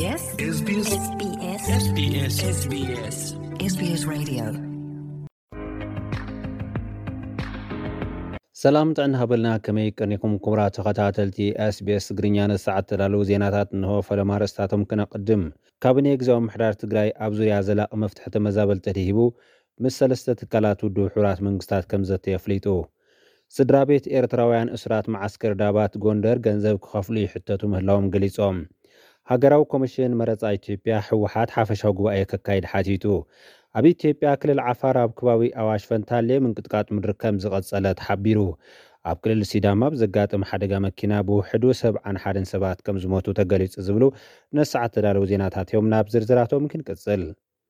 SBS Radio. ሰላም ጥዕና ሃበልና ከመይ ቀኒኩም ኩብራ ተኸታተልቲ SBS ግርኛ ነሰዓት ተዳለዉ ዜናታት እንሆ ፈለማ ርእስታቶም ክነቅድም ካቢነ ግዝያዊ ምሕዳር ትግራይ ኣብ ዙርያ ዘላቂ መፍትሒ ተመዛበልቲ ተሂቡ ምስ ሰለስተ ትካላት ውድብ ሕቡራት መንግስታት ከም ዘተ የፍሊጡ ስድራ ቤት ኤርትራውያን እስራት ማዓስከር ዳባት ጎንደር ገንዘብ ክኸፍሉ ይሕተቱ ምህላዎም ገሊጾም ሃገራዊ ኮሚሽን መረጻ ኢትዮጵያ ሕወሓት ሓፈሻዊ ጉባኤ ከካይድ ሓቲቱ ኣብ ኢትዮጵያ ክልል ዓፋር ኣብ ከባቢ ኣዋሽ ፈንታሌ ምንቅጥቃጥ ምድሪ ከም ዝቐጸለ ተሓቢሩ ኣብ ክልል ሲዳማ ብዘጋጠመ ሓደጋ መኪና ብውሕዱ 71 ሰባት ከም ዝሞቱ ተገሊጹ ዝብሉ ነሰዓት ተዳለዉ ዜናታት እዮም ናብ ዝርዝራቶም ክንቅጽል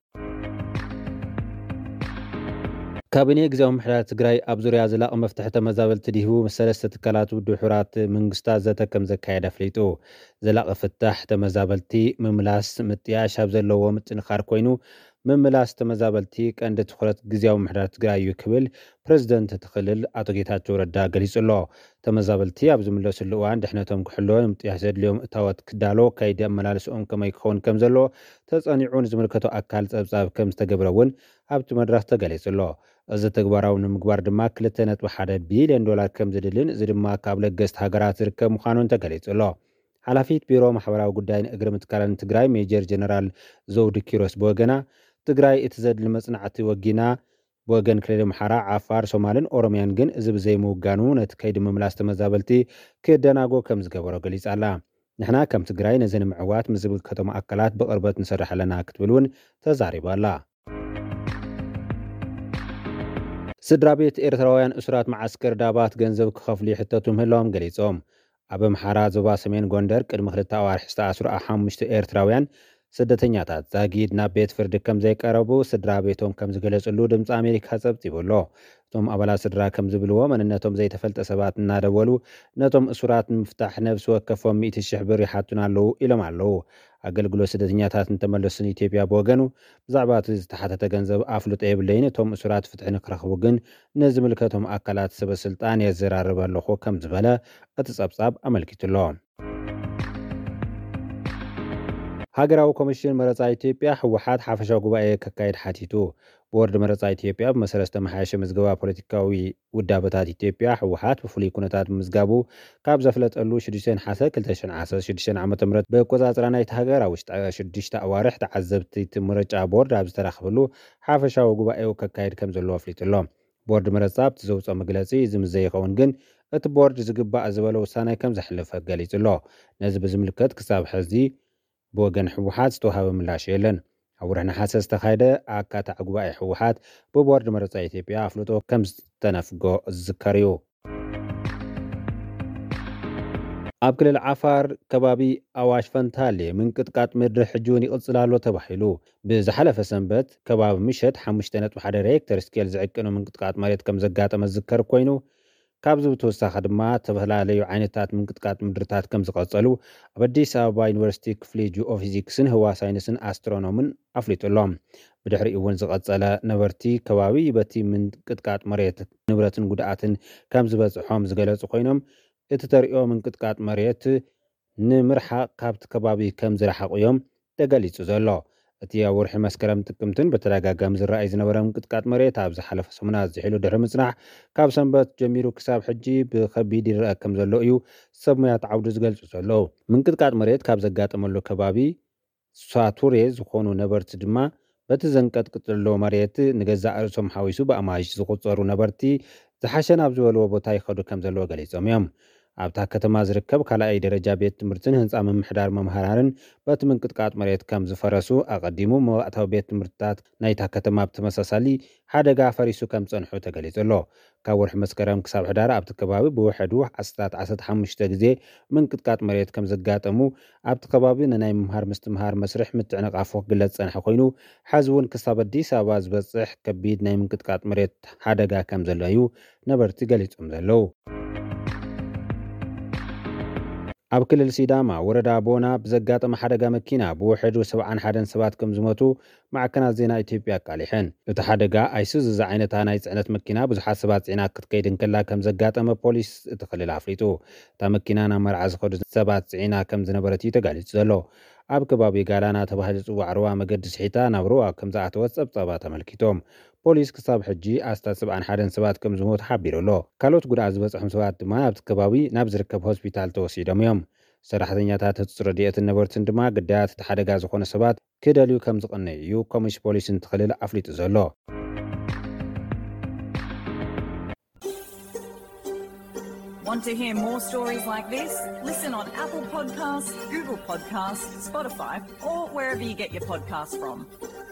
ካቢነ ግዝያዊ ምሕዳር ትግራይ ኣብ ዙርያ ዘላቂ መፍትሒ ተመዛበልቲ ድሂቡ ምስ ሰለስተ ትካላት ውድብ ሕቡራት መንግስታት ዘተ ከም ዘካየደ ኣፍሊጡ ዘላቂ ፍታሕ ተመዛበልቲ ምምላስ ምጥያሽ ኣብ ዘለዎ ምጥንኻር ኮይኑ ምምላስ ተመዛበልቲ ቀንዲ ትኹረት ግዝያዊ ምሕዳር ትግራይ እዩ ክብል ፕረዚደንት ትኽልል ኣቶ ጌታቸው ረዳ ገሊጹ ኣሎ ተመዛበልቲ ኣብ ዝምለሱሉ እዋን ድሕነቶም ክሕልዎን ምጥያሽ ዘድልዮም እታወት ክዳሎ ከይዲ ኣመላልሶኦም ከመይ ክኸውን ከም ዘሎ ተጸኒዑ ንዝምልከቶ ኣካል ጸብጻብ ከም ዝተገብረ እውን ኣብቲ መድረኽ ተገሊጹ ኣሎ እዚ ተግባራዊ ንምግባር ድማ 2.1 ቢልዮን ዶላር ከም ዝድልን እዚ ድማ ካብ ለገስቲ ሃገራት ዝርከብ ምዃኑን ተገሊጹ ኣሎ ሓላፊት ቢሮ ማሕበራዊ ጉዳይን እግሪ ምትካልን ትግራይ ሜጀር ጀነራል ዘውዲ ኪሮስ ብወገና ትግራይ እቲ ዘድሊ መጽናዕቲ ወጊና ብወገን ክልል ኣምሓራ ዓፋር ሶማልን ኦሮምያን ግን እዚ ብዘይምውጋኑ ነቲ ከይዲ ምምላስ ተመዛበልቲ ክደናጎ ከም ዝገበሮ ገሊጻ ኣላ ንሕና ከም ትግራይ ነዚ ንምዕዋት ምስ ዝምልከቶም ኣካላት ብቕርበት ንሰርሕ ኣለና ክትብል እውን ተዛሪባ ኣላ ስድራ ቤት ኤርትራውያን እስራት ማዓስከር ዳባት ገንዘብ ክኸፍሉ ይሕተቱ ምህላዎም ገሊጾም ኣብ ኣምሓራ ዞባ ሰሜን ጎንደር ቅድሚ 2 ኣዋርሒ ዝተኣስሩ 5 ኤርትራውያን ስደተኛታት ዛጊድ ናብ ቤት ፍርዲ ከም ዘይቀረቡ ስድራ ቤቶም ከም ዝገለጹሉ ድምፂ ኣሜሪካ ጸብጺቡሎ እቶም ኣባላት ስድራ ከም ዝብልዎ መንነቶም ዘይተፈልጠ ሰባት እናደወሉ ነቶም እሱራት ንምፍታሕ ነብሲ ወከፎም 100,000 ብር ይሓቱና ኣለዉ ኢሎም ኣለዉ ኣገልግሎት ስደተኛታት እንተመለሱን ኢትዮጵያ ብወገኑ ብዛዕባ እቲ ዝተሓተተ ገንዘብ ኣፍልጦ የብለይን እቶም እሱራት ፍትሒ ንክረኽቡ ግን ንዝምልከቶም ኣካላት ሰበስልጣን የዘራርብ ኣለኹ ከም ዝበለ እቲ ጸብጻብ ኣመልኪቱሎ ሃገራዊ ኮሚሽን መረጻ ኢትዮጵያ ሕወሓት ሓፈሻዊ ጉባኤ ከካይድ ሓቲቱ ቦርድ መረጻ ኢትዮጵያ ብመሰረት ዝተመሓየሸ ምዝገባ ፖለቲካዊ ውዳበታት ኢትዮጵያ ሕወሓት ብፍሉይ ኩነታት ምዝጋቡ ካብ ዘፍለጠሉ 6 ሓሰ 2016 ዓ.ም ብቆጻጽራ ናይቲ ሃገር ኣብ ውሽጢ 6 ኣዋርሒ ተዓዘብቲ ምርጫ ቦርድ ኣብ ዝተረኸበሉ ሓፈሻዊ ጉባኤው ከካይድ ከም ዘለዎ ኣፍሊጡሎ ቦርድ መረጻ ኣብቲ ዘውፅኦ መግለጺ እዚ ምስ ዘይኸውን ግን እቲ ቦርድ ዝግባእ ዝበለ ውሳነ ከም ዘሕልፈ ገሊጹሎ ነዚ ብዝምልከት ክሳብ ሕዚ ብወገን ሕወሓት ዝተዋሃበ ምላሽ የለን ኣብ ወርሒ ነሓሰ ዝተኻየደ ኣካታዕ ጉባኤ ሕወሓት ብቦርድ መረጻ ኢትዮጵያ ኣፍልጦ ከም ዝተነፍጎ ዝዝከር እዩ ኣብ ክልል ዓፋር ከባቢ ኣዋሽ ፈንታሌ ምንቅጥቃጥ ምድሪ ሕጂውን ይቕጽል ኣሎ ተባሂሉ ብዝሓለፈ ሰንበት ከባቢ ምሸት 5.1 ሬክተር ስኬል ዝዕቅኑ ምንቅጥቃጥ መሬት ከም ዘጋጠመ ዝዝከር ኮይኑ ካብዚ ብተወሳኺ ድማ ዝተፈላለዩ ዓይነታት ምንቅጥቃጥ ምድርታት ከም ዝቐጸሉ ኣብ ኣዲስ ኣበባ ዩኒቨርሲቲ ክፍሊ ጂኦፊዚክስን ህዋ ሳይንስን ኣስትሮኖምን ኣፍሊጡሎም ብድሕሪ እውን ዝቐጸለ ነበርቲ ከባቢ በቲ ምንቅጥቃጥ መሬት ንብረትን ጉድኣትን ከም ዝበጽሖም ዝገለጹ ኮይኖም እቲ ተሪኦ ምንቅጥቃጥ መሬት ንምርሓቕ ካብቲ ከባቢ ከም ዝረሓቑ እዮም ተገሊጹ ዘሎ እቲ ኣብ ወርሒ መስከረም ጥቅምትን በተደጋጋሚ ዝረኣይ ዝነበረ ምንቅጥቃጥ መሬት ኣብ ዝሓለፈ ሰሙናት ዝሒሉ ድሕሪ ምጽናሕ ካብ ሰንበት ጀሚሩ ክሳብ ሕጂ ብከቢድ ይርአ ከም ዘሎ እዩ ሰብ ሞያት ዓውዲ ዝገልጹ ዘለዉ ምንቅጥቃጥ መሬት ካብ ዘጋጠመሉ ከባቢ ሳቱሬ ዝኾኑ ነበርቲ ድማ በቲ ዘንቀጥቅጥሎ መሬት ንገዛእ ርእሶም ሓዊሱ ብኣማይሽ ዝቝጸሩ ነበርቲ ዝሓሸ ናብ ዝበልዎ ቦታ ይኸዱ ከም ዘለዎ ገሊጾም እዮም ኣብታ ከተማ ዝርከብ ካልኣይ ደረጃ ቤት ትምህርትን ህንፃ ምምሕዳር መምሃራንን በቲ ምንቅጥቃጥ መሬት ከም ዝፈረሱ ኣቐዲሙ መዋእታዊ ቤት ትምህርትታት ናይታ ከተማ ብተመሳሳሊ ሓደጋ ፈሪሱ ከም ጸንሑ ተገሊጹ ኣሎ ካብ ወርሒ መስከረም ክሳብ ሕዳር ኣብቲ ከባቢ ብውሕዱ 15 ግዜ ምንቅጥቃጥ መሬት ከም ዘጋጠሙ ኣብቲ ከባቢ ንናይ ምምሃር ምስትምሃር መስርሕ ምትዕንቃፎ ክግለጽ ጸንሐ ኮይኑ ሓዚ እውን ክሳብ ኣዲስ ኣበባ ዝበጽሕ ከቢድ ናይ ምንቅጥቃጥ መሬት ሓደጋ ከም ዘሎ እዩ ነበርቲ ገሊጾም ዘለዉ ኣብ ክልል ሲዳማ ወረዳ ቦና ብዘጋጠመ ሓደጋ መኪና ብውሕዱ 71 ሰባት ከም ዝሞቱ ማዕከናት ዜና ኢትዮጵያ ኣቃሊሐን እቲ ሓደጋ ኣይሱዙ ዝዓይነታ ናይ ጽዕነት መኪና ብዙሓት ሰባት ጽዕና ክትከይድ እንከላ ከም ዘጋጠመ ፖሊስ እቲ ክልል ኣፍሊጡ እታ መኪና ናብ መርዓ ዝኸዱ ሰባት ጽዕና ከም ዝነበረት እዩ ተጋሊጹ ዘሎ ኣብ ከባቢ ጋላና ተባሂሉ ዝጽዋዕ ሩባ መገዲ ስሒታ ናብ ሩባ ከም ዝኣተወት ጸብጻባ ተመልኪቶም ፖሊስ ክሳብ ሕጂ ኣስታት 71 ሰባት ከም ዝሞቱ ሓቢሩ ኣሎ። ካልኦት ጉድኣት ዝበጽሖም ሰባት ድማ ኣብቲ ከባቢ ናብ ዝርከብ ሆስፒታል ተወሲዶም እዮም። ሰራሕተኛታት ህጹጽ ረድኤትን ነበርትን ድማ ግዳያት እቲ ሓደጋ ዝኾነ ሰባት ክደልዩ ከም ዝቕነዩ እዩ ኮሚሽ ፖሊስን ትኽልል ኣፍሊጡ ዘሎ። Want to hear more stories like this? Listen on Apple Podcasts, Google Podcasts, Spotify, or wherever you get your podcasts from.